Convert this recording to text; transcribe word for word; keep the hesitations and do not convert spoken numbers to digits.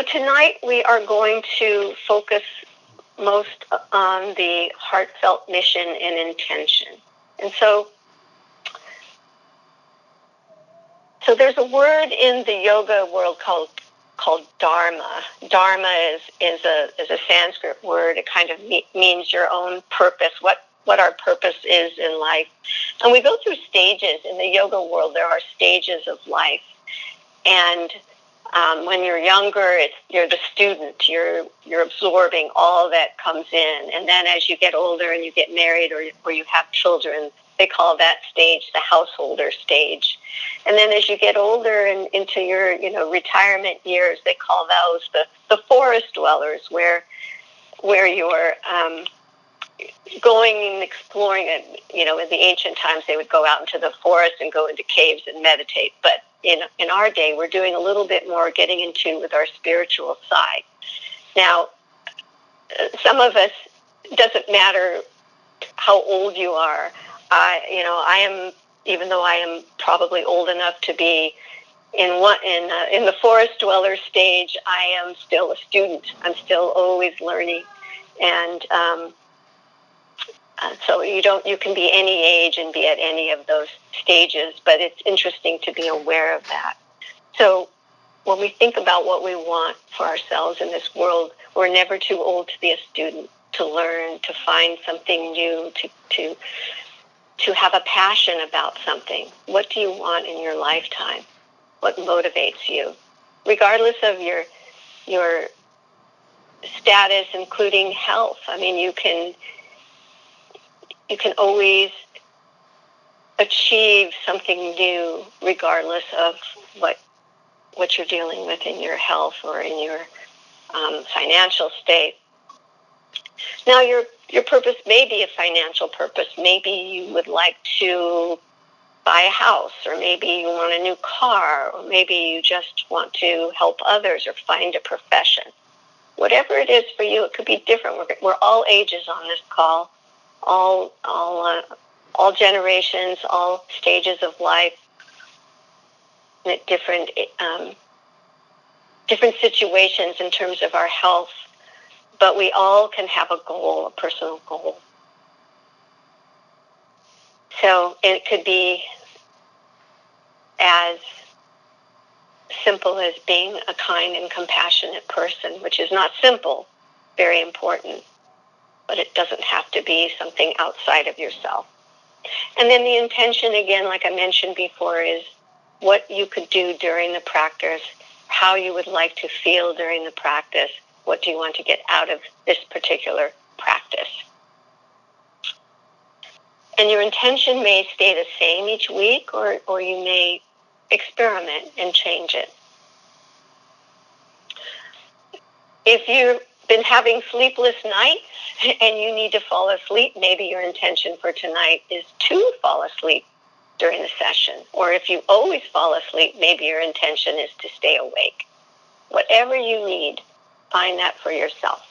tonight we are going to focus most on the heartfelt mission and intention. And so, so there's a word in the yoga world called called dharma. Dharma is is a is a Sanskrit word. It kind of me- means your own purpose. What what our purpose is in life. And we go through stages in the yoga world. There are stages of life, and Um, when you're younger, it's, you're the student. You're you're absorbing all that comes in, and then as you get older and you get married or or you have children, they call that stage the householder stage. And then as you get older and into your you know retirement years, they call those the, the forest dwellers, where where you're um, going and exploring it. You know, in the ancient times, they would go out into the forest and go into caves and meditate, but In, in our day, we're doing a little bit more getting in tune with our spiritual side. Now, some of us, it doesn't matter how old you are. I, you know, I am, even though I am probably old enough to be in one in uh, in the forest dweller stage, I am still a student. I'm still always learning, and um, uh, so you don't you can be any age and be at any of those stages. But it's interesting to be aware of that. So when we think about what we want for ourselves in this world, we're never too old to be a student, to learn, to find something new, to to to have a passion about something. What do you want in your lifetime? What motivates you? Regardless of your your status, including health. I mean, you can you can always achieve something new regardless of what what you're dealing with in your health or in your um, financial state. Now, your your purpose may be a financial purpose. Maybe you would like to buy a house, or maybe you want a new car, or maybe you just want to help others or find a profession. Whatever it is for you, it could be different. We're, we're all ages on this call, all all uh, all generations, all stages of life, at different um, different situations in terms of our health, but we all can have a goal, a personal goal. So it could be as simple as being a kind and compassionate person, which is not simple, very important, but it doesn't have to be something outside of yourself. And then the intention, again, like I mentioned before, is what you could do during the practice, how you would like to feel during the practice, what do you want to get out of this particular practice. And your intention may stay the same each week, or, or you may experiment and change it. If you've been having sleepless nights and you need to fall asleep, maybe your intention for tonight is to fall asleep during the session. Or if you always fall asleep, maybe your intention is to stay awake. Whatever you need, find that for yourself.